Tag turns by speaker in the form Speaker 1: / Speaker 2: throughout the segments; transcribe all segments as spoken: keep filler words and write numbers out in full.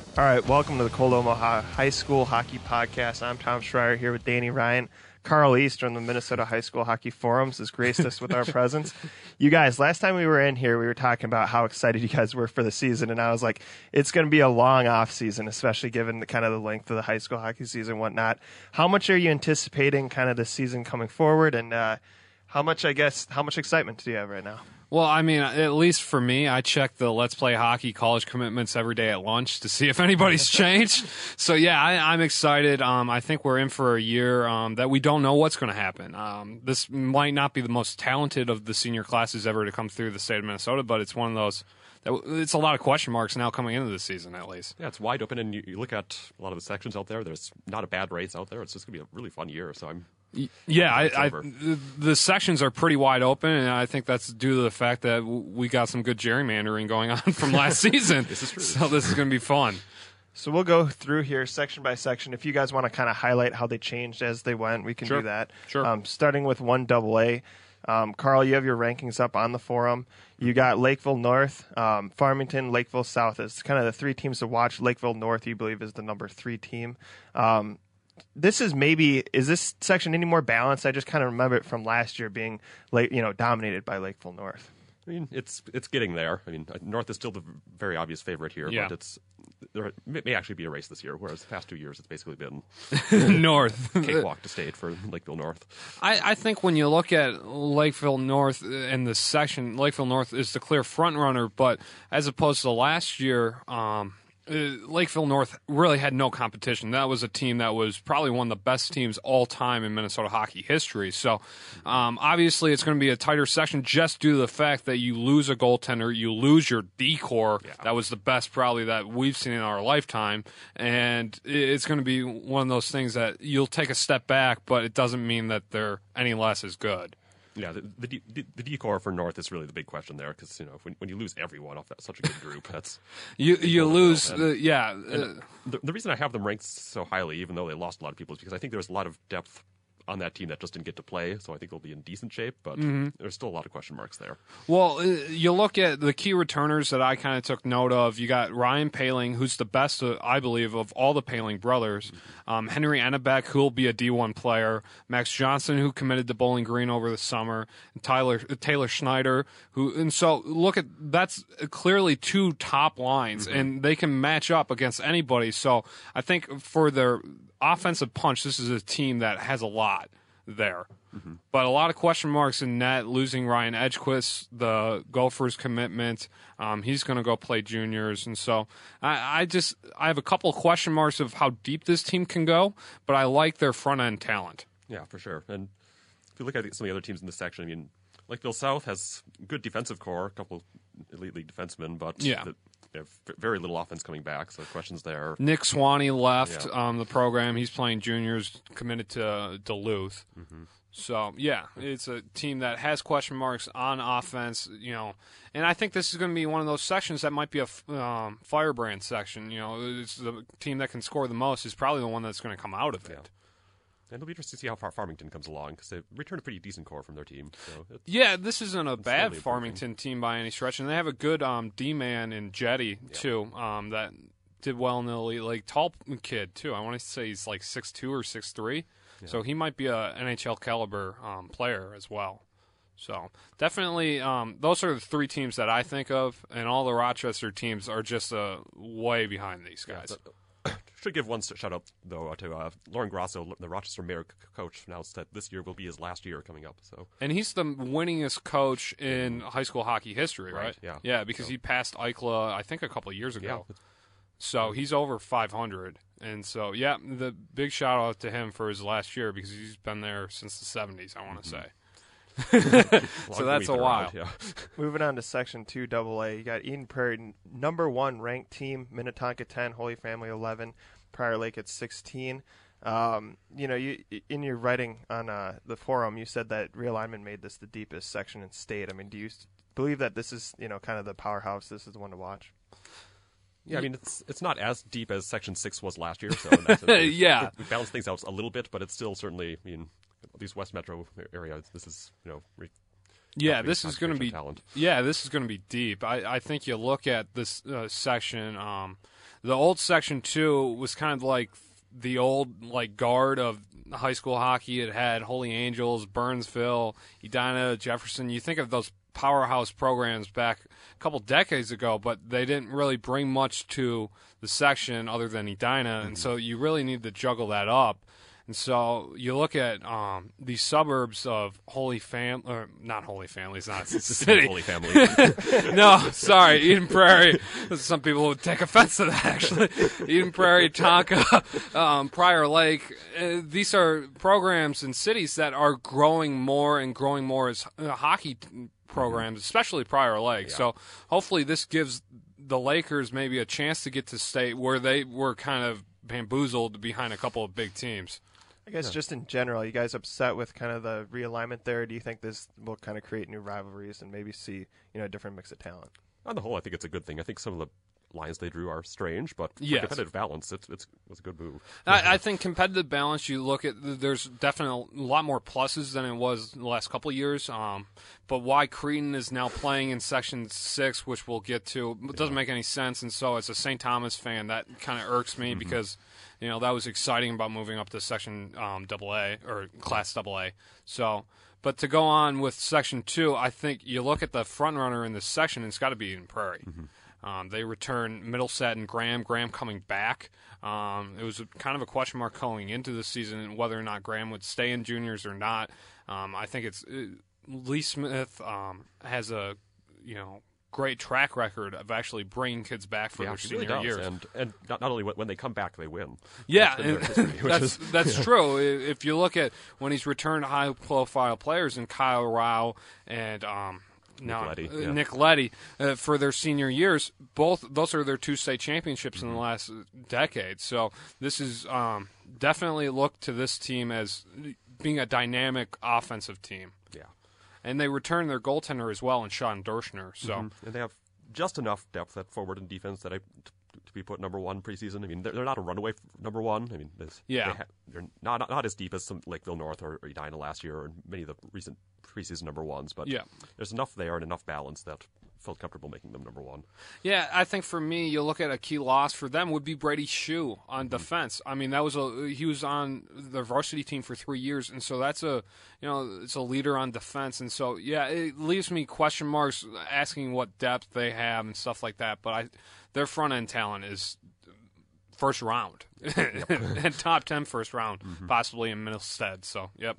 Speaker 1: All right, welcome to the Cold Omaha High School Hockey Podcast. I'm Tom Schreier here with Danny Ryan. Carl East from the Minnesota High School Hockey Forums has graced us with our presence. You guys, last time we were in here, we were talking about how excited you guys were for the season, and I was like, it's going to be a long off season, especially given the kind of the length of the high school hockey season and whatnot. How much are you anticipating kind of the season coming forward, and uh, how much, I guess, how much excitement do you have right now?
Speaker 2: Well, I mean, at least for me, I check the Let's Play Hockey college commitments every day at lunch to see if anybody's changed. So, yeah, I, I'm excited. Um, I think we're in for a year um, that we don't know what's going to happen. Um, this might not be the most talented of the senior classes ever to come through the state of Minnesota, but it's one of those that it's a lot of question marks now coming into the season, at least.
Speaker 3: Yeah, it's wide open, and you, you look at a lot of the sections out there, there's not a bad race out there. It's just going to be a really fun year, so I'm...
Speaker 2: Yeah, I, I, the sections are pretty wide open, and I think that's due to the fact that we got some good gerrymandering going on from last season.
Speaker 3: This is true.
Speaker 2: So this is going to be fun.
Speaker 1: So we'll go through here section by section. If you guys want to kind of highlight how they changed as they went, we can
Speaker 2: Sure.
Speaker 1: do that.
Speaker 2: Sure.
Speaker 1: Um, starting with one double A. Um, Carl, you have your rankings up on the forum. You got Lakeville North, um, Farmington, Lakeville South. It's kind of the three teams to watch. Lakeville North, you believe, is the number three team. Um, This is maybe, is this section any more balanced? I just kind of remember it from last year being, like, you know, dominated by Lakeville North.
Speaker 3: I mean, it's it's getting there. I mean, North is still the very obvious favorite here,
Speaker 2: Yeah.
Speaker 3: but it's there may, may actually be a race this year, whereas the past two years it's basically been
Speaker 2: North.
Speaker 3: cakewalk to state for Lakeville North.
Speaker 2: I, I think when you look at Lakeville North and the section, Lakeville North is the clear front runner, but as opposed to last year, um, uh, Lakeville North really had no competition. That was a team that was probably one of the best teams all time in Minnesota hockey history. So um, obviously it's going to be a tighter section just due to the fact that you lose a goaltender, you lose your D-core.
Speaker 3: Yeah.
Speaker 2: That was the best probably that we've seen in our lifetime. And it's going to be one of those things that you'll take a step back, but it doesn't mean that they're any less as good.
Speaker 3: Yeah, the the, D, the D-core for North is really the big question there, because you know when when you lose everyone off that such a good group, that's
Speaker 2: You you lose,
Speaker 3: and,
Speaker 2: uh, yeah.
Speaker 3: and
Speaker 2: Uh,
Speaker 3: the, the reason I have them ranked so highly, even though they lost a lot of people, is because I think there's a lot of depth on that team that just didn't get to play, so I think they'll be in decent shape, but
Speaker 2: Mm-hmm.
Speaker 3: there's still a lot of question marks there.
Speaker 2: Well, uh, you look at the key returners that I kind of took note of. You got Ryan Paling, who's the best, uh, I believe, of all the Paling brothers. Um, Henry Ennebeck, who will be a D one player. Max Johnson, who committed to Bowling Green over the summer. And Tyler uh, Taylor Schneider, who and so look at that's clearly two top lines,
Speaker 3: Mm-hmm.
Speaker 2: and they can match up against anybody. So I think for their offensive punch, this is a team that has a lot there. Mm-hmm. But a lot of question marks in net, losing Ryan Edgequist, the Gophers commitment. Um, he's going to go play juniors. And so I, I just I have a couple of question marks of how deep this team can go, but I like their front-end talent.
Speaker 3: Yeah, for sure. And if you look at some of the other teams in this section, I mean, Lakeville South has good defensive core, a couple elite league defensemen, but
Speaker 2: Yeah.
Speaker 3: the, they have very little offense coming back, so questions there.
Speaker 2: Nick Swanee left
Speaker 3: Yeah.
Speaker 2: um, the program. He's playing juniors, committed to Duluth.
Speaker 3: Mm-hmm.
Speaker 2: So, yeah, it's a team that has question marks on offense, you know, and I think this is going to be one of those sections that might be a f- um, firebrand section. You know, it's the team that can score the most is probably the one that's going to come out of it.
Speaker 3: Yeah. And it'll be interesting to see how far Farmington comes along, because they've returned a pretty decent core from their team. So it's,
Speaker 2: Yeah, this isn't a
Speaker 3: It's
Speaker 2: bad
Speaker 3: slowly
Speaker 2: Farmington team by any stretch, and they have a good um, D-man in Jetty, too, um, that did well in the elite, like, tall kid, too. I want to say he's like six two or six three. So he might be a N H L caliber um, player as well. So definitely, um, those are the three teams that I think of, and all the Rochester teams are just uh, way behind these guys.
Speaker 3: yeah, should give one shout out though to uh, Lauren Grasso, the Rochester Mayor c- coach, announced that this year will be his last year coming up. So
Speaker 2: And he's the winningest coach in high school hockey history, right?
Speaker 3: Right, yeah.
Speaker 2: Yeah, because
Speaker 3: So-
Speaker 2: he passed Eichla, I think, a couple of years ago.
Speaker 3: yeah,
Speaker 2: So he's over five hundred. And so, yeah, the big shout out to him for his last year because he's been there since the seventies, I want to
Speaker 3: Mm-hmm.
Speaker 2: say. So that's a while.
Speaker 3: Yeah.
Speaker 1: Moving on to Section two double A, you got Eden Prairie, n- number one ranked team, Minnetonka ten, Holy Family eleven, Prior Lake at sixteen. Um, you know, you in your writing on uh, the forum, you said that realignment made this the deepest section in state. I mean, do you s- believe that this is, you know, kind of the powerhouse? This is the one to watch?
Speaker 3: Yeah, I mean, it's it's not as deep as Section six was last year, so in that sense, we-
Speaker 2: Yeah.
Speaker 3: we balanced things out a little bit, but it's still certainly, I mean, at least West Metro area, this is, you know, re-
Speaker 2: Yeah,
Speaker 3: not
Speaker 2: this is going to be
Speaker 3: talent.
Speaker 2: yeah, this is going to be deep. I, I think you look at this uh, section. Um, the old section two was kind of like the old like guard of high school hockey. It had Holy Angels, Burnsville, Edina, Jefferson. You think of those powerhouse programs back a couple decades ago, but they didn't really bring much to the section other than Edina, mm-hmm. and so you really need to juggle that up. And so you look at um, these suburbs of Holy Fam, or not Holy Family, it's not it's a city.
Speaker 3: Holy Family.
Speaker 2: No, sorry, Eden Prairie. Some people would take offense to that, actually. Eden Prairie, Tonka, um, Prior Lake. Uh, these are programs and cities that are growing more and growing more as uh, hockey programs, mm-hmm. especially Prior Lake. Yeah. So hopefully this gives the Lakers maybe a chance to get to state where they were kind of bamboozled behind a couple of big teams.
Speaker 1: I guess yeah. just in general, you guys upset with kind of the realignment there? Do you think this will kind of create new rivalries and maybe see, you know, a different mix of talent?
Speaker 3: On the whole, I think it's a good thing. I think some of the lines they drew are strange, but for
Speaker 2: yes.
Speaker 3: competitive balance, it's, it's, it's a good move.
Speaker 2: I, I think competitive balance, you look at, there's definitely a lot more pluses than it was in the last couple of years. Um, but why Cretin is now playing in Section six, which we'll get to, it doesn't make any sense. And so as a Saint Thomas fan, that kind of irks me mm-hmm. because, you know, that was exciting about moving up to Section um, double A or Class double A. So, but to go on with Section two, I think you look at the front runner in this section, it's got to be Eden Prairie. Mm-hmm. Um, they return Middleset and Graham. Graham coming back. Um, it was a, kind of a question mark going into the season whether or not Graham would stay in juniors or not. Um, I think it's uh, Lee Smith um, has a you know great track record of actually bringing kids back for
Speaker 3: yeah,
Speaker 2: their senior
Speaker 3: really
Speaker 2: years.
Speaker 3: And and not, not only when they come back, they win.
Speaker 2: Yeah,
Speaker 3: that's history,
Speaker 2: that's,
Speaker 3: is,
Speaker 2: that's
Speaker 3: yeah.
Speaker 2: true. If you look at when he's returned high-profile players in Kyle Rao and um, now
Speaker 3: Nick Leddy,
Speaker 2: uh,
Speaker 3: yeah.
Speaker 2: Nick Leddy uh, for their senior years, both those are their two state championships mm-hmm. in the last decade. So this is um, definitely look to this team as being a dynamic offensive team.
Speaker 3: Yeah.
Speaker 2: And they return their goaltender as well in Sean Dorschner. So
Speaker 3: mm-hmm. And they have just enough depth at forward and defense that I t- to be put number one preseason. I mean, they're, they're not a runaway f- number one. I mean,
Speaker 2: yeah.
Speaker 3: they ha- they're not, not not as deep as some Lakeville North or, or Edina last year or many of the recent preseason number ones, but
Speaker 2: yeah.
Speaker 3: there's enough there and enough balance that felt comfortable making them number one.
Speaker 2: Yeah, I think for me, you look at a key loss for them would be Brady Shue on mm-hmm. defense. I mean, that was a he was on the varsity team for three years, and so that's a you know it's a leader on defense, and so yeah, it leaves me question marks asking what depth they have and stuff like that. But I, their front end talent is first round and top ten first round, mm-hmm. possibly in Middlestead. So yep.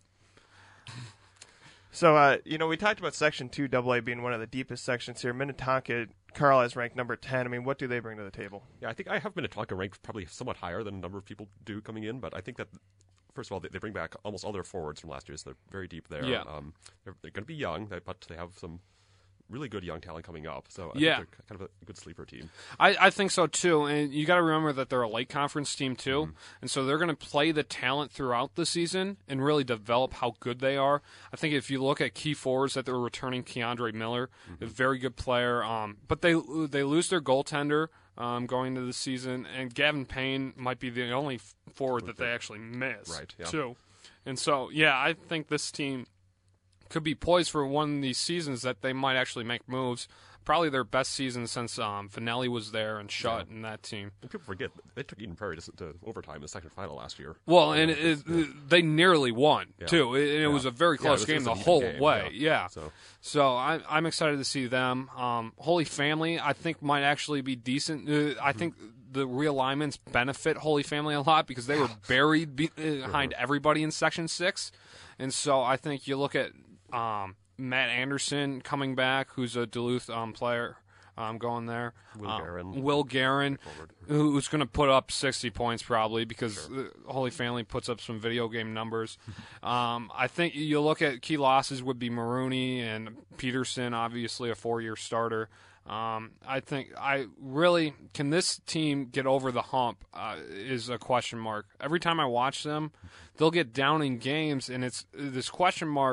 Speaker 1: So, uh, you know, we talked about Section two double A being one of the deepest sections here. Minnetonka, Carl has ranked number ten. I mean, what do they bring to the table?
Speaker 3: Yeah, I think I have Minnetonka ranked probably somewhat higher than a number of people do coming in, but I think that, first of all, they, they bring back almost all their forwards from last year, so they're very deep there.
Speaker 2: Yeah.
Speaker 3: Um, they're they're going to be young, but they have some really good young talent coming up. So I
Speaker 2: yeah.
Speaker 3: think they're kind of a good sleeper team.
Speaker 2: I, I think so too, and you got to remember that they're a late conference team too,
Speaker 3: mm-hmm.
Speaker 2: and so they're going to play the talent throughout the season and really develop how good they are. I think if you look at key forwards that they're returning, Keandre Miller, mm-hmm. a very good player, um, but they they lose their goaltender um, going into the season, and Gavin Payne might be the only forward that they actually miss
Speaker 3: right, yeah.
Speaker 2: too. And so, yeah, I think this team could be poised for one of these seasons that they might actually make moves. Probably their best season since um, Finelli was there and Shutt yeah. in that team.
Speaker 3: And people forget, they took Eden Prairie to, to overtime in the second final last year.
Speaker 2: Well, and it,
Speaker 3: yeah.
Speaker 2: they nearly won,
Speaker 3: yeah.
Speaker 2: too. It, it
Speaker 3: yeah.
Speaker 2: was a very close
Speaker 3: yeah,
Speaker 2: game the
Speaker 3: game.
Speaker 2: whole
Speaker 3: game.
Speaker 2: way. Yeah.
Speaker 3: yeah.
Speaker 2: So,
Speaker 3: so
Speaker 2: I, I'm excited to see them. Um, Holy Family, I think, might actually be decent. Uh, I think the realignments benefit Holy Family a lot because they were buried be- behind everybody in Section six. And so I think you look at um, Matt Anderson coming back, who's a Duluth um, player um, going there.
Speaker 3: Will
Speaker 2: um,
Speaker 3: Guerin.
Speaker 2: Will Guerin, who's going to put up sixty points probably because
Speaker 3: sure.
Speaker 2: the Holy Family puts up some video game numbers. um, I think you look at key losses would be Maroney and Peterson, obviously a four-year starter. Um, I think I really can this team get over the hump uh, is a question mark. Every time I watch them, they'll get down in games, and it's this question mark.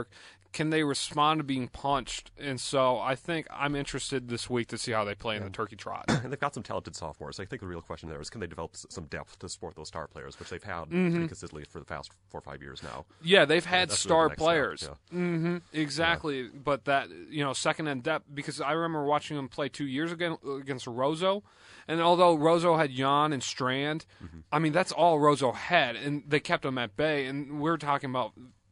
Speaker 2: can they respond to being punched? And so I think I'm interested this week to see how they play
Speaker 3: yeah.
Speaker 2: in the turkey trot.
Speaker 3: And they've got some talented sophomores. I think the real question there is, can they develop s- some depth to support those star players, which they've had
Speaker 2: Mm-hmm.
Speaker 3: pretty consistently for the past four or five years now.
Speaker 2: Yeah, they've had
Speaker 3: That's
Speaker 2: star
Speaker 3: really the next
Speaker 2: players.
Speaker 3: step,
Speaker 2: Mm-hmm, exactly. Yeah. But that, you know, second in depth, because I remember watching them play two years ago against Roseau. And although Roseau had Jan and Strand, mm-hmm. I mean, that's all Roseau had. And they kept them at bay. And we're talking about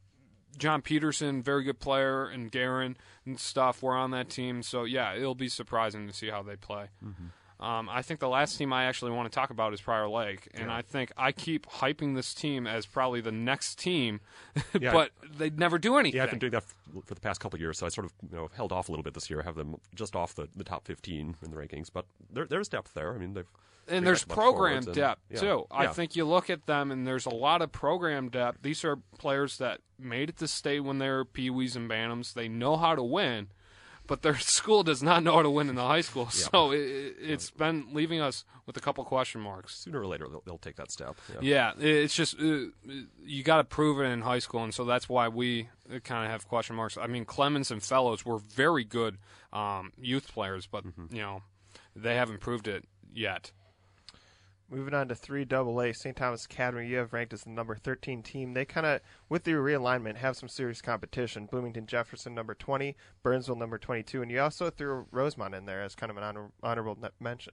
Speaker 2: John Peterson, very good player, and Guerin and stuff were on that team. So, yeah, it'll be surprising to see how they play. Mm-hmm. Um, I think the last team I actually want to talk about is Prior Lake, and
Speaker 3: yeah.
Speaker 2: I think I keep hyping this team as probably the next team,
Speaker 3: yeah.
Speaker 2: but they never do anything.
Speaker 3: Yeah, I've been doing that for the past couple of years, so I sort of you know held off a little bit this year, have them just off the, the top fifteen in the rankings, but there, there's depth there. I mean, they've
Speaker 2: and there's program
Speaker 3: and,
Speaker 2: depth
Speaker 3: yeah.
Speaker 2: too.
Speaker 3: Yeah.
Speaker 2: I think you look at them, and there's a lot of program depth. These are players that made it to state when they were peewees and bantams. They know how to win. But their school does not know how to win in the high school,
Speaker 3: yeah.
Speaker 2: so it, it's been leaving us with a couple question marks.
Speaker 3: Sooner or later, they'll, they'll take that step.
Speaker 2: Yeah, yeah it's just uh, you got to prove it in high school, and so that's why we kind of have question marks. I mean, Clemens and Fellows were very good um, youth players, but mm-hmm. you know they haven't proved it yet.
Speaker 1: Moving on to three double A, Saint Thomas Academy, you have ranked as the number thirteen team. They kind of, with the realignment, have some serious competition. Bloomington Jefferson, number twenty, Burnsville, number twenty-two, and you also threw Rosemont in there as kind of an honor, honorable mention.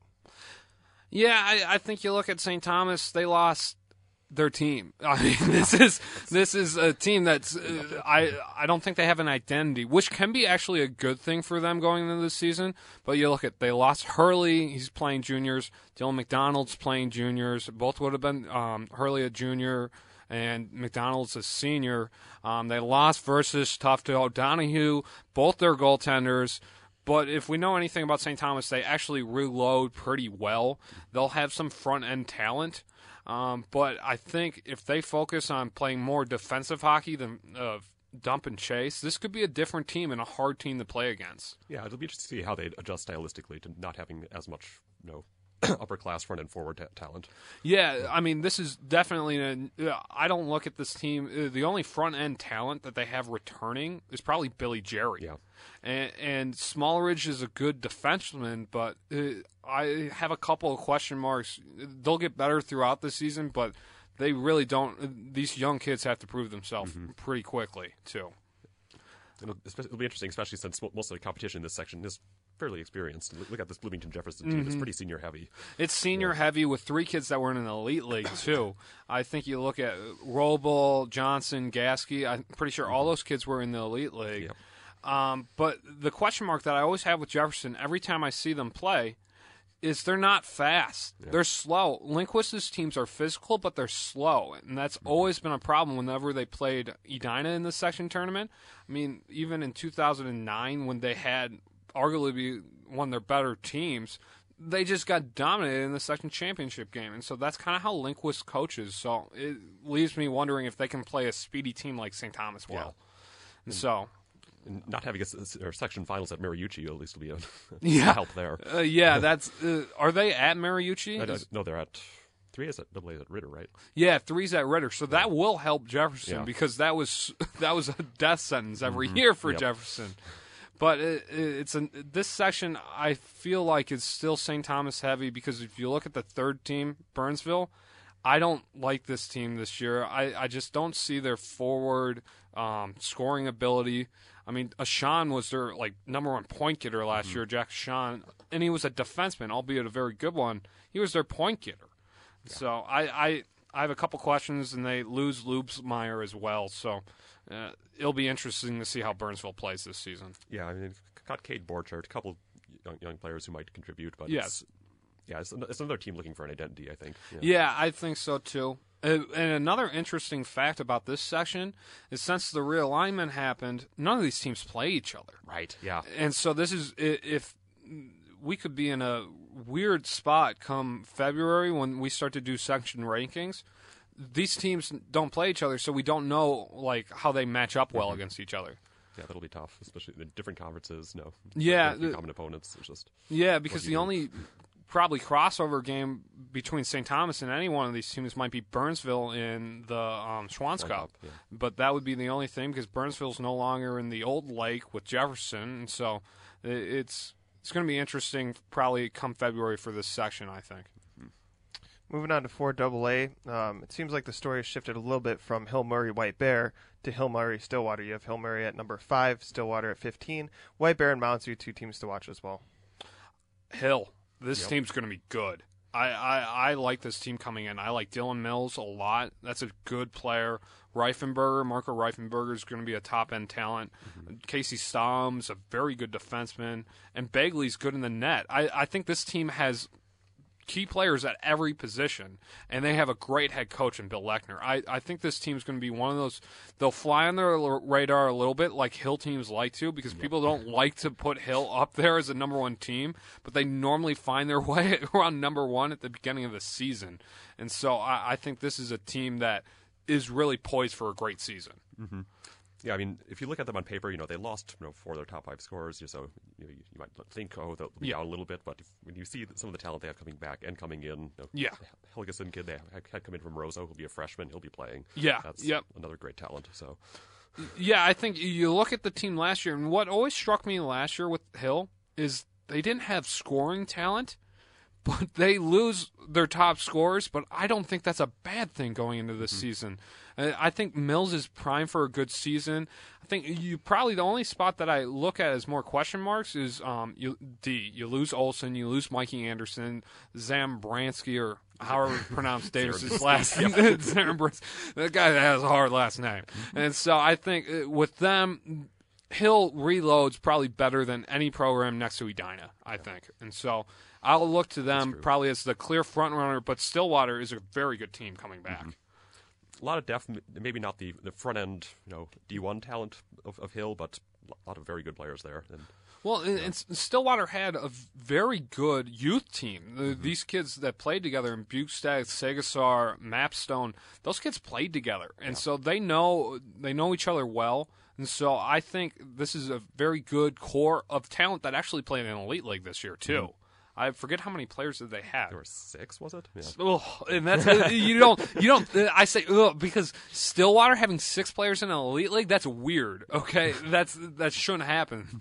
Speaker 2: Yeah, I, I think you look at Saint Thomas, they lost their team. I mean, this is this is a team that's uh, I I don't think they have an identity, which can be actually a good thing for them going into this season. But you look at they lost Hurley, he's playing juniors. Dylan McDonald's playing juniors. Both would have been um, Hurley a junior and McDonald's a senior. Um, they lost versus Tufto O'Donohue, both their goaltenders. But if we know anything about Saint Thomas, they actually reload pretty well. They'll have some front-end talent. Um, but I think if they focus on playing more defensive hockey than uh, dump and chase, this could be a different team and a hard team to play against.
Speaker 3: Yeah, it'll be interesting to see how they adjust stylistically to not having as much, you know, upper class front and forward ta- talent.
Speaker 2: Yeah, I mean, this is definitely. An, uh, I don't look at this team. Uh, the only front end talent that they have returning is probably Billy Jerry.
Speaker 3: Yeah,
Speaker 2: and, and Smallridge is a good defenseman, but uh, I have a couple of question marks. They'll get better throughout the season, but they really don't. These young kids have to prove themselves mm-hmm. pretty quickly too.
Speaker 3: It'll, it'll be interesting, especially since most of the competition in this section is fairly experienced. Look at this Bloomington Jefferson team; mm-hmm. it's pretty senior heavy.
Speaker 2: It's senior
Speaker 3: yeah.
Speaker 2: heavy with three kids that were in an elite league too. I think you look at Roble, Johnson, Gasky. I'm pretty sure all those kids were in the elite league.
Speaker 3: Yep.
Speaker 2: Um, but the question mark that I always have with Jefferson every time I see them play is they're not fast. Yeah. They're slow. Lindquist's teams are physical, but they're slow, and that's mm-hmm. always been a problem whenever they played Edina in the section tournament. I mean, even in two thousand nine when they had arguably one of their better teams, they just got dominated in the section championship game, and so that's kind of how Lindquist coaches. So it leaves me wondering if they can play a speedy team like Saint Thomas well. Yeah. And so...
Speaker 3: And not having a, a section finals at Mariucci at least will be a,
Speaker 2: yeah.
Speaker 3: help there.
Speaker 2: Uh, yeah, that's. Uh, are they at Mariucci?
Speaker 3: I, I, no, they're at three. Is at double A at Ritter, right?
Speaker 2: Yeah, three's at Ritter. So that will help Jefferson
Speaker 3: yeah.
Speaker 2: because that was that was a death sentence every
Speaker 3: mm-hmm.
Speaker 2: year for
Speaker 3: yep.
Speaker 2: Jefferson. But it, it's an, this section I feel like is still Saint Thomas heavy because if you look at the third team, Burnsville, I don't like this team this year. I, I just don't see their forward um, scoring ability. I mean, Ashan was their like number one point getter last mm-hmm. year, Jack Ashan, and he was a defenseman, albeit a very good one. He was their point getter. Yeah. So I, I I have a couple questions, and they lose Lubsmeyer as well. So uh, it'll be interesting to see how Burnsville plays this season.
Speaker 3: Yeah, I mean, got Cade Borchardt, a couple young, young players who might contribute, but
Speaker 2: yes.
Speaker 3: it's, yeah, it's, it's another team looking for an identity, I think.
Speaker 2: Yeah, yeah I think so too. Uh, and another interesting fact about this section is since the realignment happened, none of these teams play each other.
Speaker 3: Right, yeah.
Speaker 2: And so this is, if we could be in a weird spot come February when we start to do section rankings, these teams don't play each other, so we don't know like how they match up well mm-hmm. against each other.
Speaker 3: Yeah, that'll be tough, especially in different conferences. No,
Speaker 2: yeah,
Speaker 3: the, common opponents. It's just
Speaker 2: yeah, because the only probably crossover game between Saint Thomas and any one of these teams might be Burnsville in the um, Schwann's Cup.
Speaker 3: Yeah.
Speaker 2: But that would be the only thing because Burnsville's no longer in the old lake with Jefferson, and so it's it's going to be interesting probably come February for this section, I think.
Speaker 1: Moving on to four double A, um, it seems like the story has shifted a little bit from Hill Murray White Bear to Hill Murray Stillwater. You have Hill Murray at number five, Stillwater at fifteen. White Bear and Mounds View, two teams to watch as well.
Speaker 2: Hill, this
Speaker 3: Yep.
Speaker 2: team's going to be good. I, I, I like this team coming in. I like Dylan Mills a lot. That's a good player. Reifenberger, Marco Reifenberger is going to be a top-end talent. Mm-hmm. Casey Stom's a very good defenseman. And Bagley's good in the net. I, I think this team has key players at every position, and they have a great head coach in Bill Lechner. I, I think this team's going to be one of those, they'll fly on their radar a little bit like Hill teams like to because people don't like to put Hill up there as a number one team, but they normally find their way around number one at the beginning of the season. And so I, I think this is a team that is really poised for a great season.
Speaker 3: Mm-hmm. Yeah, I mean, if you look at them on paper, you know, they lost you know, four of their top five scorers, so you, know, you might think, oh, they'll be
Speaker 2: Yeah.
Speaker 3: down a little bit, but if, when you see some of the talent they have coming back and coming in, you know,
Speaker 2: Yeah.
Speaker 3: Helgeson kid they had come in from Roseau, who'll be a freshman, he'll be playing.
Speaker 2: Yeah,
Speaker 3: That's
Speaker 2: yep.
Speaker 3: another great talent, so.
Speaker 2: Yeah, I think you look at the team last year, and what always struck me last year with Hill is they didn't have scoring talent, but they lose their top scorers, but I don't think that's a bad thing going into this mm-hmm. season. I think Mills is primed for a good season. I think you probably the only spot that I look at as more question marks is um, you, D. You lose Olson, you lose Mikey Anderson, Zambransky, or however you pronounce Davis's last name. That guy that has a hard last name. And so I think with them, Hill reloads probably better than any program next to Edina, I think. And so I'll look to them probably as the clear front runner, but Stillwater is a very good team coming back.
Speaker 3: Mm-hmm. A lot of depth, maybe not the, the front end, you know, D one talent of, of Hill, but a lot of very good players there. And,
Speaker 2: well, and, and Stillwater had a very good youth team. The, mm-hmm. These kids that played together in Bukestad, Sagasar, Mapstone, those kids played together, and yeah. so they know they know each other well. And so I think this is a very good core of talent that actually played in an elite league this year too. Mm-hmm. I forget how many players did they have.
Speaker 3: There were six, was it? Yeah.
Speaker 2: Oh, and that's you don't you don't. I say ugh, because Stillwater having six players in an elite league, that's weird. Okay, that's that shouldn't happen.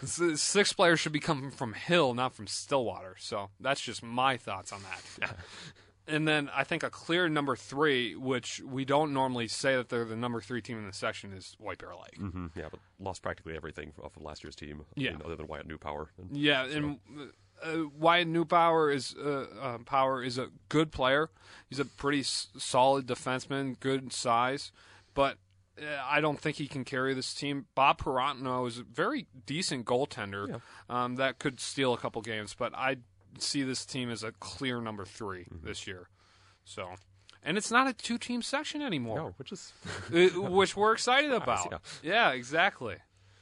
Speaker 2: Six players should be coming from Hill, not from Stillwater. So that's just my thoughts on that. Yeah. And then I think a clear number three, which we don't normally say that they're the number three team in the section, is White Bear Lake.
Speaker 3: Mm-hmm. Yeah, but lost practically everything off of last year's team.
Speaker 2: Yeah,
Speaker 3: I mean, other than Wyatt Newpower. And,
Speaker 2: yeah,
Speaker 3: so.
Speaker 2: and. Uh, Wyatt Newpower is uh, uh, Power is a good player. He's a pretty s- solid defenseman, good size, but uh, I don't think he can carry this team. Bob Perotino is a very decent goaltender yeah. um, that could steal a couple games, but I see this team as a clear number three mm-hmm. this year. So, and it's not a two-team section anymore,
Speaker 3: no, which is
Speaker 2: uh, which we're excited about.
Speaker 3: Nice, yeah.
Speaker 2: yeah, exactly.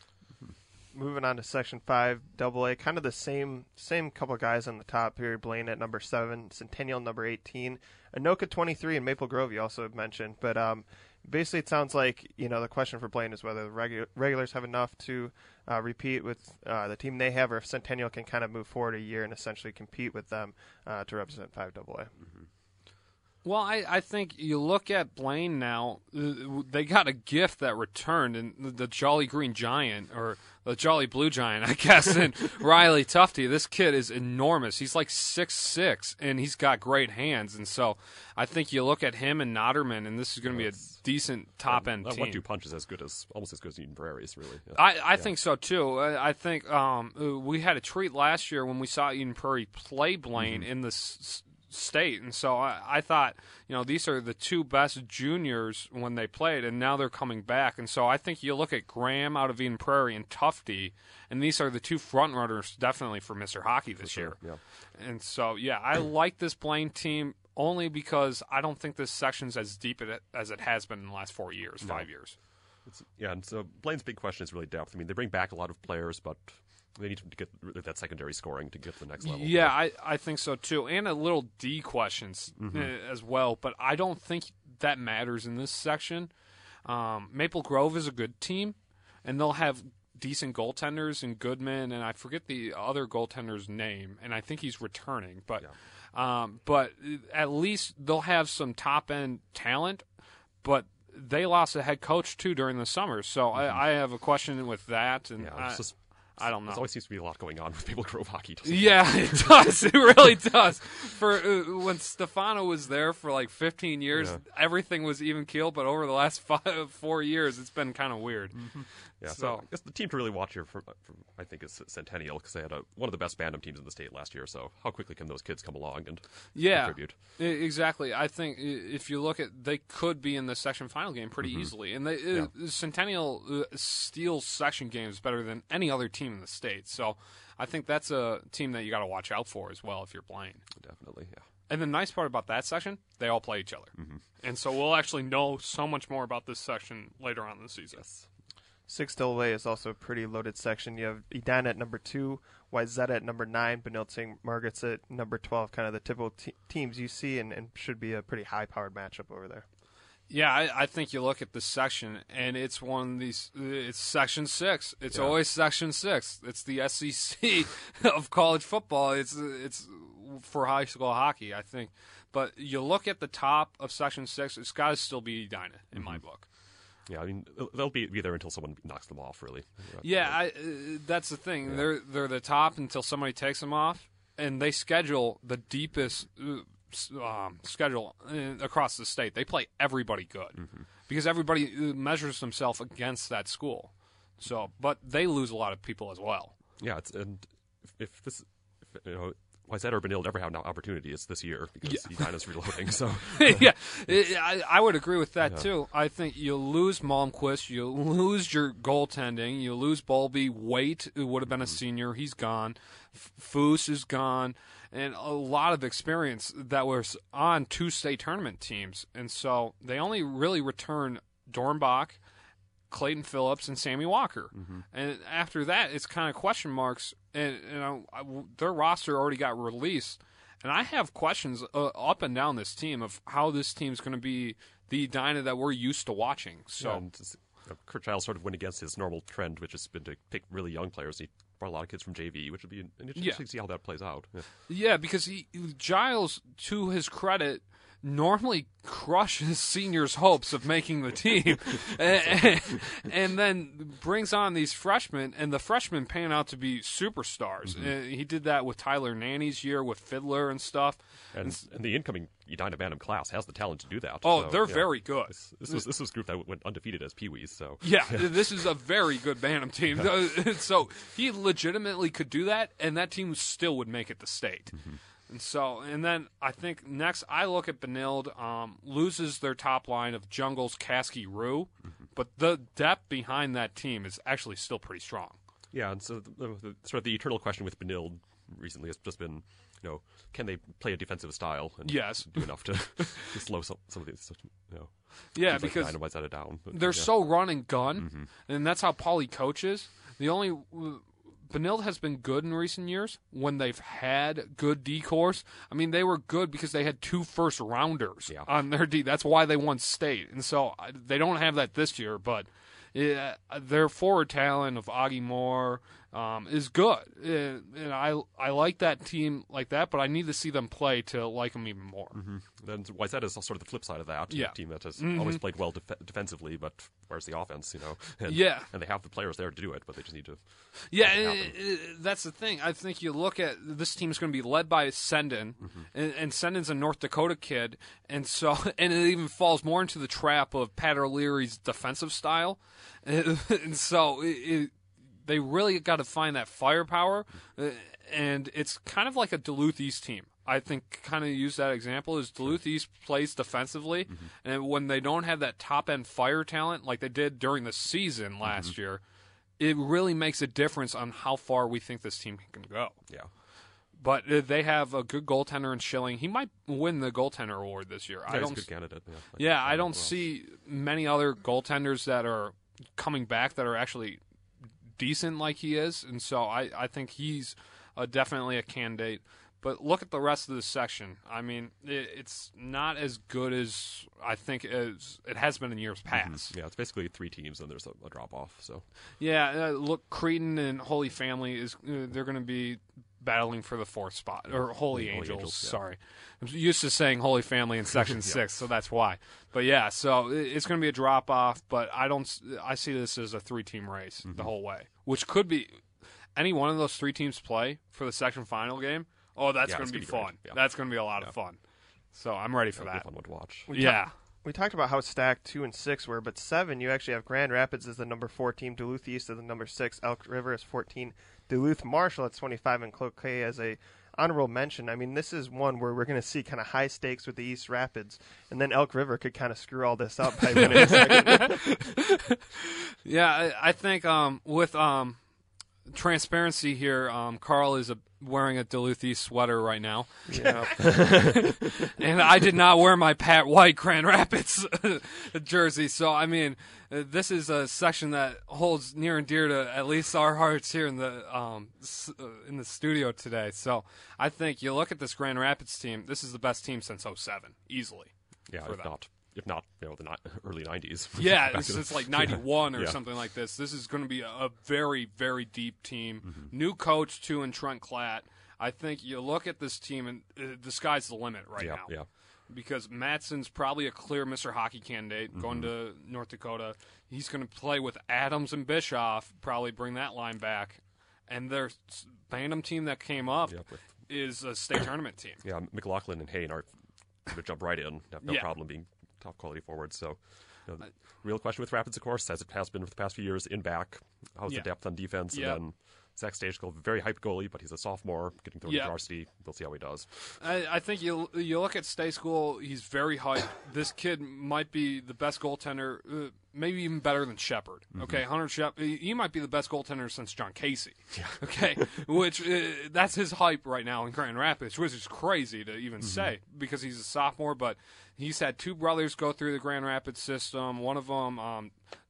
Speaker 1: Moving on to Section five, Double A, kind of the same same couple of guys on the top here. Blaine at number seven, Centennial number eighteen, Anoka twenty-three, and Maple Grove you also mentioned. But um, basically it sounds like, you know, the question for Blaine is whether the regu- regulars have enough to uh, repeat with uh, the team they have, or if Centennial can kind of move forward a year and essentially compete with them uh, to represent five Double A. Mm-hmm.
Speaker 2: Well, I, I think you look at Blaine now, uh, they got a gift that returned, and the, the Jolly Green Giant, or the Jolly Blue Giant, I guess, and Riley Tufte. This kid is enormous. He's like six six, and he's got great hands. And so I think you look at him and Notterman, and this is going to be a decent top-end
Speaker 3: that
Speaker 2: team.
Speaker 3: One two punch is as good as, almost as good as Eden Prairie's, really. Yeah.
Speaker 2: I, I
Speaker 3: yeah.
Speaker 2: think so, too. I, I think um, we had a treat last year when we saw Eden Prairie play Blaine mm-hmm. in the s- state, and so I, I thought, you know, these are the two best juniors when they played, and now they're coming back. And so I think you look at Graham out of Eden Prairie and Tufte, and these are the two front runners definitely for Mister Hockey this
Speaker 3: for
Speaker 2: year.
Speaker 3: Sure, yeah.
Speaker 2: And so, yeah, I like this Blaine team only because I don't think this section's as deep as it has been in the last four years,
Speaker 3: no.
Speaker 2: five years.
Speaker 3: It's, yeah, and so Blaine's big question is really depth. I mean, they bring back a lot of players, but they need to get that secondary scoring to get to the next level.
Speaker 2: Yeah, I, I think so too. And a little D questions mm-hmm. uh, as well. But I don't think that matters in this section. Um, Maple Grove is a good team, and they'll have decent goaltenders in Goodman, and I forget the other goaltender's name, and I think he's returning. But yeah. um, but at least they'll have some top end talent. But they lost a head coach too during the summer, so mm-hmm. I, I have a question with that, and
Speaker 3: yeah,
Speaker 2: I,
Speaker 3: just,
Speaker 2: I don't know.
Speaker 3: There always seems to be a lot going on with Maple Grove hockey. Doesn't
Speaker 2: yeah,
Speaker 3: it?
Speaker 2: it does. It really does. For uh, when Stefano was there for like fifteen years, yeah. everything was even keeled. But over the last five, four years, it's been kind of weird.
Speaker 3: Mm-hmm. Yeah, so,
Speaker 2: so
Speaker 3: I guess the team to really watch here, for, for I think, is Centennial because they had a, one of the best Bantam teams in the state last year. So how quickly can those kids come along and
Speaker 2: yeah,
Speaker 3: contribute?
Speaker 2: Exactly. I think if you look at, they could be in the section final game pretty mm-hmm. easily, and they, yeah. uh, Centennial uh, steals section games better than any other team in the state. So I think that's a team that you got to watch out for as well if you're playing.
Speaker 3: Definitely, yeah.
Speaker 2: And the nice part about that section, they all play each other,
Speaker 3: mm-hmm.
Speaker 2: and so we'll actually know so much more about this section later on in the season.
Speaker 3: Yes.
Speaker 1: six double A is also a pretty loaded section. You have Edina at number two, Wayzata at number nine, Benilde Saint Margaret's at number twelve, kind of the typical te- teams you see, and, and should be a pretty high-powered matchup over there.
Speaker 2: Yeah, I, I think you look at this section, and it's one of these, it's Section six. It's
Speaker 3: yeah.
Speaker 2: always Section six. It's the S E C of college football. It's it's for high school hockey, I think. But you look at the top of Section six, it's got to still be Edina, in mm-hmm. my book.
Speaker 3: Yeah, I mean, they'll be, be there until someone knocks them off, really.
Speaker 2: Yeah, I, uh, that's the thing. Yeah. They're they're the top until somebody takes them off, and they schedule the deepest uh, um, schedule uh, across the state. They play everybody good
Speaker 3: mm-hmm. because
Speaker 2: everybody measures themselves against that school. So, but they lose a lot of people as well.
Speaker 3: Yeah, it's, and if, if this, if, you know. Wayzata or Benilde ever have an opportunity is this year because yeah. Edina's reloading. So
Speaker 2: yeah, I, I would agree with that yeah. too. I think you lose Malmquist, you lose your goaltending, you lose Bowlby. Waite, who would have been a senior, he's gone. Foose is gone, and a lot of experience that was on two state tournament teams, and so they only really return Dornbach, Clayton Phillips, and Sammy Walker.
Speaker 3: Mm-hmm.
Speaker 2: And after that, it's kind of question marks. And you know, their roster already got released. And I have questions uh, up and down this team of how this team's going to be the Edina that we're used to watching. So
Speaker 3: yeah, and uh, Kurt Giles sort of went against his normal trend, which has been to pick really young players. He brought a lot of kids from J V, which would be interesting
Speaker 2: yeah.
Speaker 3: to see how that plays out. Yeah,
Speaker 2: yeah because he, Giles, to his credit, normally crushes seniors' hopes of making the team, and, and then brings on these freshmen, and the freshmen pan out to be superstars.
Speaker 3: Mm-hmm.
Speaker 2: Uh, he did that with Tyler Nanny's year with Fiddler and stuff.
Speaker 3: And, and, and the incoming Edina Bantam class has the talent to do that.
Speaker 2: Oh,
Speaker 3: so,
Speaker 2: they're
Speaker 3: yeah.
Speaker 2: very good.
Speaker 3: This, this was this was a group that went undefeated as Pee-wees. So
Speaker 2: yeah, this is a very good Bantam team. So he legitimately could do that, and that team still would make it to state.
Speaker 3: Mm-hmm.
Speaker 2: And so, and then I think next I look at Benilde, um, loses their top line of Jungles, Caskey, Rue,
Speaker 3: mm-hmm.
Speaker 2: but the depth behind that team is actually still pretty strong.
Speaker 3: Yeah, and so the, the, sort of the eternal question with Benilde recently has just been, you know, can they play a defensive style and
Speaker 2: yes.
Speaker 3: do enough to, to slow some, some of these, you know,
Speaker 2: yeah, because
Speaker 3: like Dynamite's down. But,
Speaker 2: they're
Speaker 3: yeah.
Speaker 2: so run and gun,
Speaker 3: mm-hmm.
Speaker 2: and that's how Paulie coaches. The only Benilde has been good in recent years when they've had good D-course. I mean, they were good because they had two first-rounders
Speaker 3: yeah.
Speaker 2: on their D. That's why they won state. And so they don't have that this year, but yeah, their forward talent of Augie Moore um, is good. And, and I I like that team like that, but I need to see them play to like them even more.
Speaker 3: Mm-hmm. Then Wayzata is sort of the flip side of that.
Speaker 2: Yeah.
Speaker 3: A team that has
Speaker 2: mm-hmm.
Speaker 3: always played well def- defensively, but where's the offense, you know? And,
Speaker 2: yeah.
Speaker 3: And they have the players there to do it, but they just need to...
Speaker 2: Yeah, it, it, that's the thing. I think you look at this team is going to be led by Sendon,
Speaker 3: mm-hmm.
Speaker 2: and, and Sendon's a North Dakota kid, and so and it even falls more into the trap of Pat O'Leary's defensive style, and, and so it, it, they really got to find that firepower, uh, and it's kind of like a Duluth East team. I think kind of use that example is Duluth East plays defensively,
Speaker 3: mm-hmm.
Speaker 2: and when they don't have that top end fire talent like they did during the season last
Speaker 3: mm-hmm.
Speaker 2: year, it really makes a difference on how far we think this team can go.
Speaker 3: Yeah.
Speaker 2: But uh, they have a good goaltender in Schilling. He might win the goaltender award this year.
Speaker 3: Yeah,
Speaker 2: I don't.
Speaker 3: He's a good candidate. Yeah, like
Speaker 2: yeah I don't
Speaker 3: well.
Speaker 2: see many other goaltenders that are coming back that are actually decent like he is, and so I, I think he's uh, definitely a candidate. But look at the rest of the section. I mean, it, it's not as good as I think as it has been in years past.
Speaker 3: Mm-hmm. Yeah, it's basically three teams, and there's a, a drop off. So
Speaker 2: yeah, uh, look, Creighton and Holy Family is uh, they're going to be battling for the fourth spot, or Holy, Holy Angels. Angels yeah. Sorry, I'm used to saying Holy Family in Section yeah. Six, so that's why. But yeah, so it's going to be a drop off. But I don't. I see this as a three team race mm-hmm. the whole way, which could be any one of those three teams play for the section final game. Oh, that's
Speaker 3: yeah,
Speaker 2: going to be
Speaker 3: be
Speaker 2: fun.
Speaker 3: Yeah.
Speaker 2: That's going to be a lot yeah. of fun. So I'm ready for
Speaker 3: That'll
Speaker 2: that.
Speaker 3: Be a fun one to watch.
Speaker 1: We
Speaker 2: yeah.
Speaker 1: Ta- we talked about how stacked two and six were, but seven, you actually have Grand Rapids as the number four team, Duluth East as the number six, Elk River as fourteen, Duluth Marshall at twenty-five, and Cloquet as a honorable mention. I mean, this is one where we're going to see kind of high stakes with the East Rapids, and then Elk River could kind of screw all this up by winning the second.
Speaker 2: Yeah, I, I think um, with um, transparency here, um, Carl is a, wearing a Duluth East sweater right now.
Speaker 1: Yeah.
Speaker 2: And I did not wear my Pat White Grand Rapids jersey. So, I mean, uh, this is a section that holds near and dear to at least our hearts here in the um, s- uh, in the studio today. So, I think you look at this Grand Rapids team, this is the best team since oh seven, easily.
Speaker 3: Yeah, if
Speaker 2: them.
Speaker 3: not. If not, you know, the ni- early nineties.
Speaker 2: Yeah, it's, it's like ninety-one
Speaker 3: yeah.
Speaker 2: or
Speaker 3: yeah.
Speaker 2: something like this. This is going to be a, a very, very deep team.
Speaker 3: Mm-hmm.
Speaker 2: New coach, too, in Trent Klatt. I think you look at this team, and uh, the sky's the limit right
Speaker 3: yeah,
Speaker 2: now.
Speaker 3: Yeah,
Speaker 2: Because Matson's probably a clear Mister Hockey candidate
Speaker 3: mm-hmm.
Speaker 2: going to North Dakota. He's going to play with Adams and Bischoff, probably bring that line back. And their Bantam team that came up
Speaker 3: yeah, with,
Speaker 2: is a state tournament team.
Speaker 3: Yeah, McLaughlin and Hain are going to jump right in. Have no
Speaker 2: Yeah.
Speaker 3: problem being top quality forwards. So, you know, the real question with Rapids, of course, as it has been for the past few years, in back. How's
Speaker 2: Yeah.
Speaker 3: the depth on defense?
Speaker 2: Yeah.
Speaker 3: And then Zach Stagel, very hyped goalie, but he's a sophomore, getting thrown
Speaker 2: Yeah.
Speaker 3: to varsity. We'll see how he does.
Speaker 2: I, I think you you look at State School, he's very hyped. This kid might be the best goaltender, uh, maybe even better than Shepard.
Speaker 3: Mm-hmm.
Speaker 2: Okay, Hunter Shep, he he might be the best goaltender since John Casey. Yeah. Okay, which uh, that's his hype right now in Grand Rapids, which is crazy to even mm-hmm. say because he's a sophomore. But he's had two brothers go through the Grand Rapids system. One of them, um,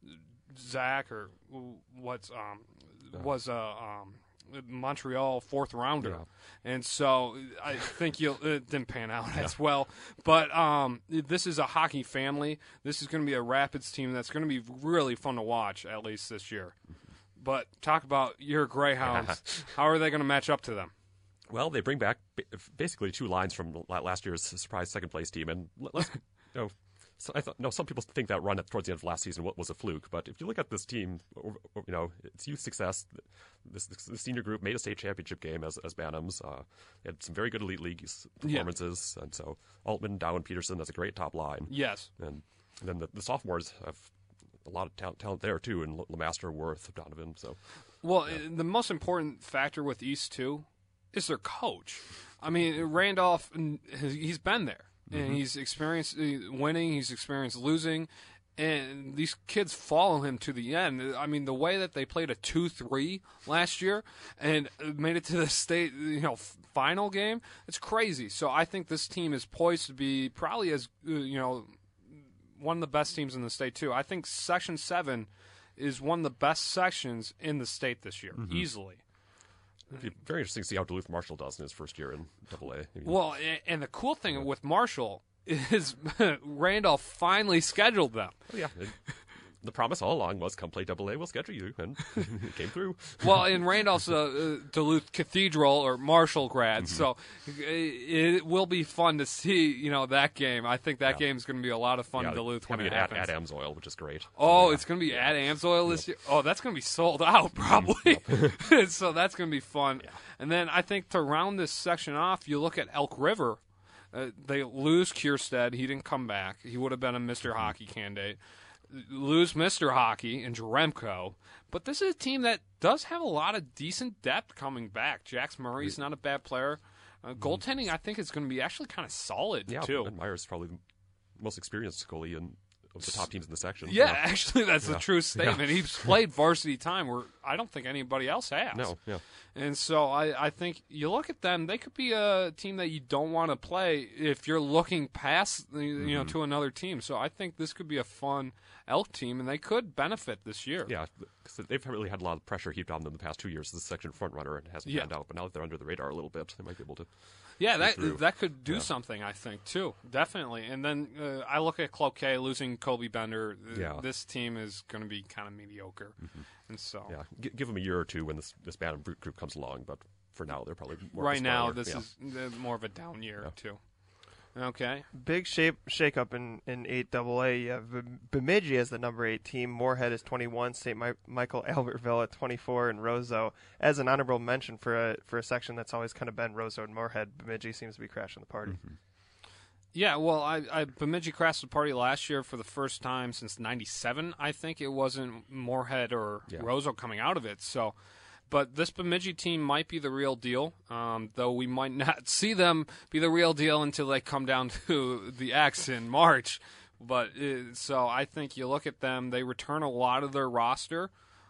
Speaker 2: Zach, or what's um, was a. Um, Montreal fourth rounder,
Speaker 3: yeah.
Speaker 2: and so I think you'll it didn't pan out yeah. as well. But um, this is a hockey family. This is going to be a Rapids team that's going to be really fun to watch, at least this year. But talk about your Greyhounds. How are they going to match up to them?
Speaker 3: Well, they bring back basically two lines from last year's surprise second place team, and let's you know. So I thought, no, some people think that run at, towards the end of last season was a fluke, but if you look at this team, you know, its youth success, this, this, this senior group made a state championship game as as Bantams. Uh, they had some very good elite league performances, yeah. and so Altman, Dow, and Peterson, that's a great top line.
Speaker 2: Yes,
Speaker 3: and, and then the, the sophomores have a lot of talent, talent there too, and LeMaster, Worth, Donovan. So,
Speaker 2: well,
Speaker 3: yeah.
Speaker 2: the most important factor with East too is their coach. I mean, Randolph, he's been there. And mm-hmm. he's experienced winning, he's experienced losing, and these kids follow him to the end. I mean, the way that they played a two three last year and made it to the state, you know, final game, it's crazy. So I think this team is poised to be probably as, you know, one of the best teams in the state, too. I think Section seven is one of the best sections in the state this year, mm-hmm. easily.
Speaker 3: It'd be very interesting to see how Duluth Marshall does in his first year in Double A. I mean,
Speaker 2: well, and the cool thing yeah. with Marshall is Randolph finally scheduled them.
Speaker 3: Well, yeah. It, the promise all along was come play Double A, we'll schedule you, and it came through.
Speaker 2: Well, in Randolph's uh, Duluth Cathedral or Marshall grad, mm-hmm. so it, it will be fun to see, you know, that game. I think that yeah. game is going to be a lot of fun
Speaker 3: yeah,
Speaker 2: in Duluth when
Speaker 3: it
Speaker 2: it
Speaker 3: at,
Speaker 2: happens.
Speaker 3: at Amsoil, which is great.
Speaker 2: Oh,
Speaker 3: so, yeah.
Speaker 2: it's going to be
Speaker 3: yeah.
Speaker 2: at Amsoil this
Speaker 3: yep.
Speaker 2: year? Oh, that's going to be sold out, probably. Yep. So that's going to be fun.
Speaker 3: Yeah.
Speaker 2: And then I think to round this section off, you look at Elk River. Uh, they lose Kierstead. He didn't come back. He would have been a Mister Mm-hmm. Hockey candidate. Lose Mister Hockey and Jaremko. But this is a team that does have a lot of decent depth coming back. Jax Murray's not a bad player. Uh, goaltending, I think, is going to be actually kind of solid,
Speaker 3: yeah,
Speaker 2: too.
Speaker 3: And Myers is probably the most experienced goalie in of the top teams in the section.
Speaker 2: Yeah,
Speaker 3: so.
Speaker 2: actually, that's
Speaker 3: Yeah.
Speaker 2: a true statement.
Speaker 3: Yeah.
Speaker 2: He's played varsity time where I don't think anybody else has.
Speaker 3: No, yeah.
Speaker 2: And so I, I think you look at them, they could be a team that you don't want to play if you're looking past, you
Speaker 3: Mm-hmm.
Speaker 2: know, to another team. So I think this could be a fun Elk team, and they could benefit this year.
Speaker 3: Yeah, because they've really had a lot of pressure heaped on them the past two years as the section front runner and it hasn't
Speaker 2: Yeah.
Speaker 3: panned out. But now that they're under the radar a little bit, they might be able to.
Speaker 2: Yeah, that
Speaker 3: through.
Speaker 2: that could do
Speaker 3: Yeah.
Speaker 2: something, I think, too. Definitely. And then uh, I look at Cloquet losing Kobe Bender. Uh,
Speaker 3: Yeah.
Speaker 2: This team is going to be kind of mediocre. And so
Speaker 3: Yeah, G- give them a year or two when this this band and brute group comes along. But for now, they're probably more
Speaker 2: right
Speaker 3: of a
Speaker 2: now,
Speaker 3: spoiler.
Speaker 2: this
Speaker 3: Yeah.
Speaker 2: is uh, more of a down year,
Speaker 3: Yeah.
Speaker 2: too. Okay.
Speaker 1: Big shape shakeup in in eight double A. You have B- Bemidji as the number eight team. Moorhead is twenty-one. Saint Mi- Michael Albertville at twenty-four, and Roseau as an honorable mention for a for a section that's always kind of been Roseau and Moorhead. Bemidji seems to be crashing the party.
Speaker 3: Mm-hmm.
Speaker 2: Yeah, well, I, I Bemidji crashed the party last year for the first time since ninety-seven. I think it wasn't Moorhead or
Speaker 3: Yeah.
Speaker 2: Roseau coming out of it. So, but this Bemidji team might be the real deal, um, though we might not see them be the real deal until they come down to the X in March. But uh, so I think you look at them; they return a lot of their roster,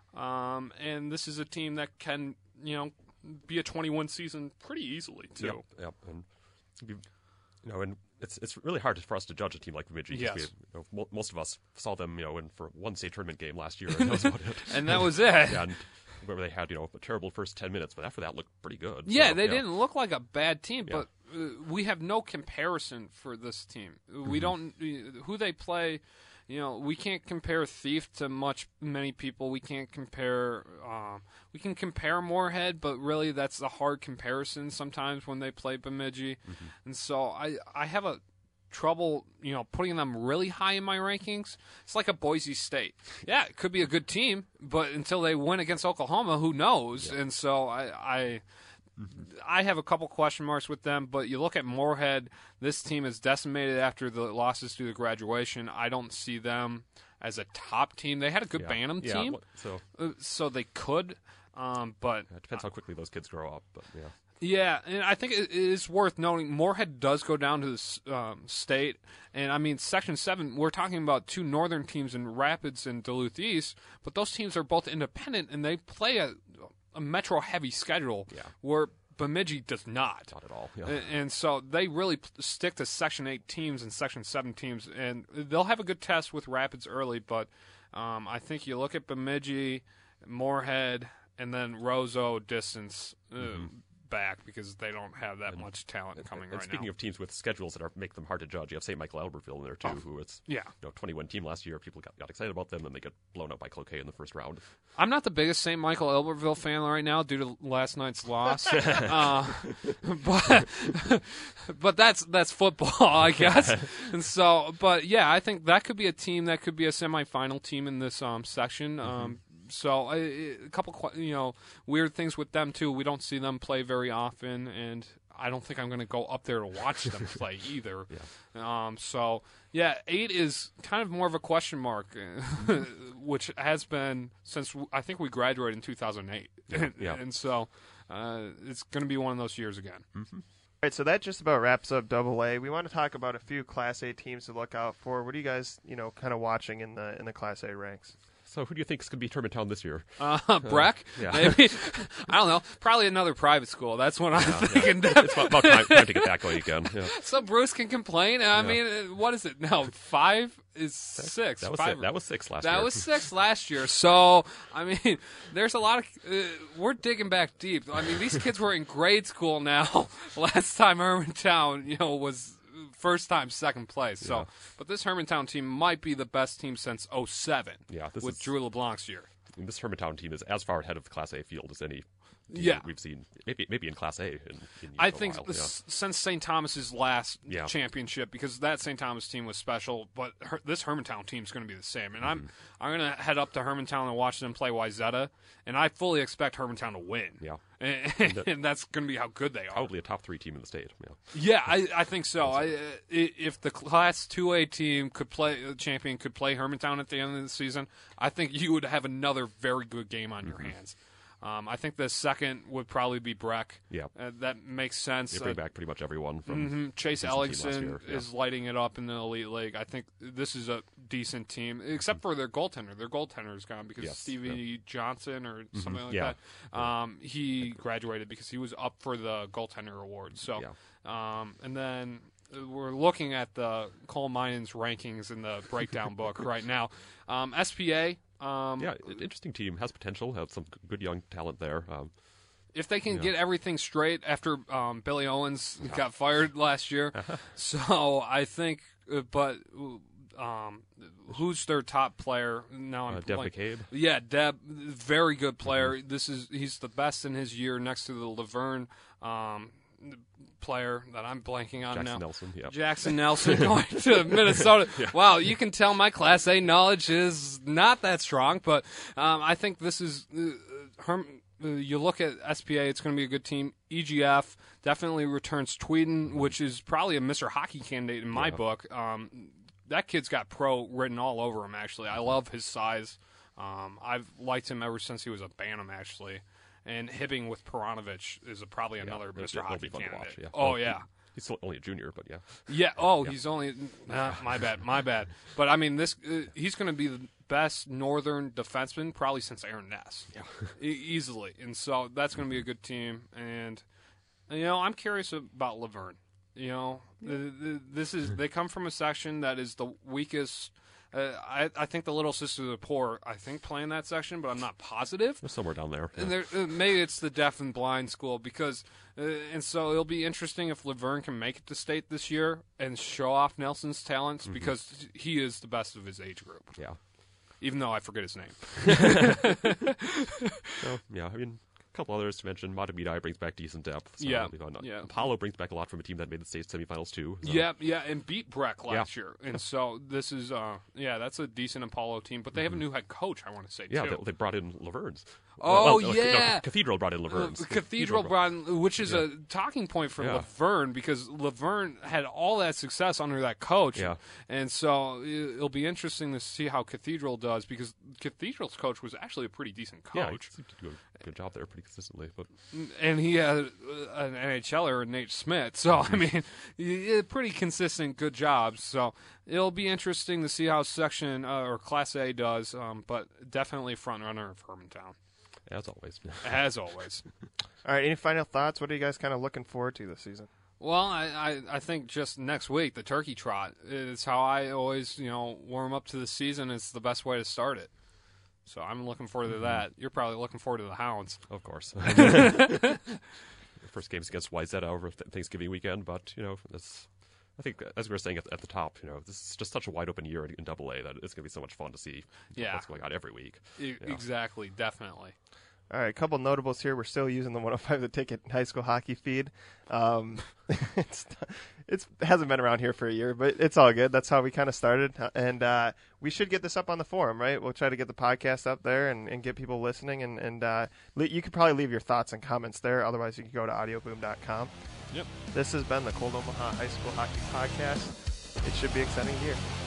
Speaker 2: um, and this is a team that can, you know, be a twenty-one season pretty easily too.
Speaker 3: Yep, yep. And you know, and it's it's really hard for us to judge a team like Bemidji. 'Cause
Speaker 2: Yes.
Speaker 3: we, you know, mo- most of us saw them, you know, in for one state tournament game last year, and that was about it.
Speaker 2: And that was it.
Speaker 3: Yeah, and where they had, you know, a terrible first ten minutes, but after that looked pretty good.
Speaker 2: Yeah,
Speaker 3: So,
Speaker 2: they didn't look like a bad team,
Speaker 3: Yeah.
Speaker 2: but uh, we have no comparison for this team.
Speaker 3: Mm-hmm.
Speaker 2: We don't uh, who they play. You know, we can't compare Thief to much many people. We can't compare. Um, we can compare Moorhead, but really that's a hard comparison sometimes when they play Bemidji,
Speaker 3: Mm-hmm.
Speaker 2: and so I I have a trouble, you know, putting them really high in my rankings. It's like a Boise State. Yeah, it could be a good team, but until they win against Oklahoma, who knows? And so I, I, I have a couple question marks with them. But you look at Moorhead, this team is decimated after the losses to the graduation. I don't see them as a top team. They had a good
Speaker 3: Yeah.
Speaker 2: Bantam
Speaker 3: Yeah,
Speaker 2: team,
Speaker 3: well, so
Speaker 2: uh, so they could. Um, but
Speaker 3: it depends how quickly those kids grow up. But yeah,
Speaker 2: yeah, and I think it is worth noting Moorhead does go down to the um, state, and I mean Section Seven. We're talking about two northern teams in Rapids and Duluth East, but those teams are both independent and they play a, a metro-heavy schedule,
Speaker 3: Yeah.
Speaker 2: where Bemidji does not.
Speaker 3: not at all. Yeah.
Speaker 2: And, and so they really p- stick to Section Eight teams and Section Seven teams, and they'll have a good test with Rapids early. But um, I think you look at Bemidji, Moorhead, and then Roseau distance. Uh, back because they don't have that much talent coming
Speaker 3: And
Speaker 2: right
Speaker 3: speaking
Speaker 2: now.
Speaker 3: of teams with schedules that are make them hard to judge, you have Saint Michael Albertville in there too, who it's
Speaker 2: yeah.
Speaker 3: you know twenty-one team last year. People got, got excited about them, and they get blown out by Cloquet in the first round.
Speaker 2: I'm not the biggest Saint Michael Albertville fan right now due to last night's loss, uh, but but that's that's football, I guess. And so, but yeah, I think that could be a team that could be a semifinal team in this um, section. Um, So I- a couple, qu- you know, weird things with them too. We don't see them play very often, and I don't think I'm going to go up there to watch them play either.
Speaker 3: Yeah.
Speaker 2: Um, so yeah, eight is kind of more of a question mark, which has been since w- I think we graduated in two thousand eight,
Speaker 3: Yeah.
Speaker 2: and so uh, it's going to be one of those years again.
Speaker 1: All right, so that just about wraps up Double A. We want to talk about a few Class A teams to look out for. What are you guys, you know, kind of watching in the in the Class A ranks?
Speaker 3: So who do you think is going to be Town this year?
Speaker 2: Uh, Breck,
Speaker 3: yeah.
Speaker 2: maybe I don't know. Probably another private school. That's what I'm thinking.
Speaker 3: It's about, about time, time to get that going again. Yeah.
Speaker 2: So Bruce can complain. I mean, uh, what is it now? Five is six.
Speaker 3: That was
Speaker 2: Five,
Speaker 3: six, that was six last
Speaker 2: That
Speaker 3: year.
Speaker 2: was six last year. So, I mean, there's a lot of. Uh, we're digging back deep. I mean, these kids were in grade school now. Last time Hermantown, you know, was first time second place. So,
Speaker 3: Yeah.
Speaker 2: but this Hermantown team might be the best team since oh seven.
Speaker 3: Yeah, this
Speaker 2: with
Speaker 3: is-
Speaker 2: Drew LeBlanc's year.
Speaker 3: And this Hermantown team is as far ahead of the Class A field as any team
Speaker 2: Yeah.
Speaker 3: we've seen. Maybe maybe in Class A. In, in
Speaker 2: I
Speaker 3: a
Speaker 2: think
Speaker 3: while.
Speaker 2: this, since Saint Thomas's last
Speaker 3: Yeah.
Speaker 2: championship, because that Saint Thomas team was special, but her, this Hermantown team is going to be the same. And
Speaker 3: Mm-hmm.
Speaker 2: I'm I'm going to head up to Hermantown and watch them play Wayzata, and I fully expect Hermantown to win.
Speaker 3: Yeah.
Speaker 2: And, and that's going to be how good they are.
Speaker 3: Probably a top three team in the state. Yeah.
Speaker 2: Yeah, I, I think so. I, uh, i- if the Class two A team could play, the champion could play Hermantown at the end of the season, I think you would have another very good game on your hands. Um, I think the second would probably be Breck.
Speaker 3: Yeah.
Speaker 2: Uh, that makes sense.
Speaker 3: They bring
Speaker 2: Uh,
Speaker 3: back pretty much everyone from
Speaker 2: mhm. Chase
Speaker 3: decent team last
Speaker 2: Ellickson
Speaker 3: year, yeah.
Speaker 2: is lighting it up in the Elite League. I think this is a decent team, except for their goaltender. Their goaltender is gone because
Speaker 3: Yes,
Speaker 2: Stevie
Speaker 3: yeah.
Speaker 2: Johnson or something like
Speaker 3: yeah.
Speaker 2: that. Um, he graduated because he was up for the goaltender award. So, um, and then we're looking at the coal mines rankings in the breakdown book right now. Um, S P A. Um,
Speaker 3: Yeah, an interesting team. Has potential. Has some good young talent there. Um,
Speaker 2: If they can
Speaker 3: Yeah.
Speaker 2: get everything straight after um, Billy Owens got fired last year, so I think. Uh, but um, who's their top player now? I'm
Speaker 3: uh, Dev
Speaker 2: like,
Speaker 3: McCabe.
Speaker 2: Yeah, Deb, very good player. This is he's the best in his year next to the Laverne um, player that I'm blanking on
Speaker 3: Jackson
Speaker 2: now.
Speaker 3: Nelson. Yeah.
Speaker 2: Jackson Nelson going to Minnesota. Wow, you can tell my Class A knowledge is not that strong, but um, I think this is uh, Herm, uh, you look at S P A, it's going to be a good team. E G F definitely returns Tweeden, which is probably a Mister Hockey candidate in my
Speaker 3: Yeah.
Speaker 2: book. Um, that kid's got pro written all over him, actually. I love his size. Um, I've liked him ever since he was a Bantam, actually. And Hibbing with Peronovich is a, probably another
Speaker 3: it'll-
Speaker 2: Mister
Speaker 3: it'll
Speaker 2: Hockey
Speaker 3: be fun to
Speaker 2: candidate.
Speaker 3: watch, yeah.
Speaker 2: Oh,
Speaker 3: Well,
Speaker 2: yeah.
Speaker 3: He's still only a junior, but yeah.
Speaker 2: Yeah. Oh, he's only. Uh, my bad. My bad. But I mean, this uh, he's going to be the best Northern defenseman probably since Aaron Ness.
Speaker 3: Yeah.
Speaker 2: E- easily, and so that's going to be a good team. And you know, I'm curious about Laverne. You know, th- th- this is they come from a section that is the weakest. Uh, I, I think the Little Sisters of the Poor, I think, play in that section, but I'm not positive.
Speaker 3: They're somewhere down there.
Speaker 2: And
Speaker 3: Yeah.
Speaker 2: there, uh, maybe it's the deaf and blind school because, uh, and so it'll be interesting if Laverne can make it to state this year and show off Nelson's talents because he is the best of his age group.
Speaker 3: Yeah.
Speaker 2: Even though I forget his name.
Speaker 3: So, yeah, I mean, a couple others to mention. Matamidi brings back decent depth. So
Speaker 2: Yeah,
Speaker 3: that'll be fun.
Speaker 2: yeah.
Speaker 3: Apollo brings back a lot from a team that made the state semifinals, too. So.
Speaker 2: Yeah, yeah, and beat Breck last
Speaker 3: Yeah.
Speaker 2: year, and so this is, uh, yeah, that's a decent Apollo team. But they have a new head coach, I want to say
Speaker 3: Yeah,
Speaker 2: too.
Speaker 3: they, they brought in Laverne's.
Speaker 2: Oh,
Speaker 3: Well, no,
Speaker 2: yeah.
Speaker 3: no, Cathedral brought in
Speaker 2: Uh,
Speaker 3: Laverne's.
Speaker 2: Cathedral brought, in- which is
Speaker 3: Yeah.
Speaker 2: a talking point for
Speaker 3: Yeah.
Speaker 2: Laverne because Laverne had all that success under that coach,
Speaker 3: Yeah.
Speaker 2: and so it- it'll be interesting to see how Cathedral does because Cathedral's coach was actually a pretty decent
Speaker 3: Yeah, he
Speaker 2: coach,
Speaker 3: seemed to do a good job there pretty consistently. But
Speaker 2: and he had uh, an NHLer, Nate Smith. So I mean, y- pretty consistent, good jobs. So it'll be interesting to see how Section uh, or Class A does, um, but definitely front runner of Hermantown
Speaker 3: as always.
Speaker 2: as always.
Speaker 1: All right, any final thoughts? What are you guys kind of looking forward to this season?
Speaker 2: Well, I, I, I think just next week, the turkey trot is how I always, you know, warm up to the season. It's the best way to start it. So I'm looking forward to that. You're probably looking forward to the Hounds.
Speaker 3: Of course. First game's against Y Z over th- Thanksgiving weekend, but, you know, that's, I think, as we were saying at, at the top, you know, this is just such a wide open year in, in Double A that it's going to be so much fun to see
Speaker 2: Yeah.
Speaker 3: what's going on every week.
Speaker 2: E-
Speaker 3: Yeah.
Speaker 2: Exactly, definitely.
Speaker 1: All right, a couple notables here. We're still using the one oh five The Ticket high school hockey feed. Um, it's it's it hasn't been around here for a year, but it's all good. That's how we kind of started, and uh, we should get this up on the forum, right? We'll try to get the podcast up there and, and get people listening, and and uh, le- you could probably leave your thoughts and comments there. Otherwise, you can go to audio boom dot com.
Speaker 2: Yep.
Speaker 1: This has been the Cold Omaha High School Hockey Podcast. It should be an exciting year.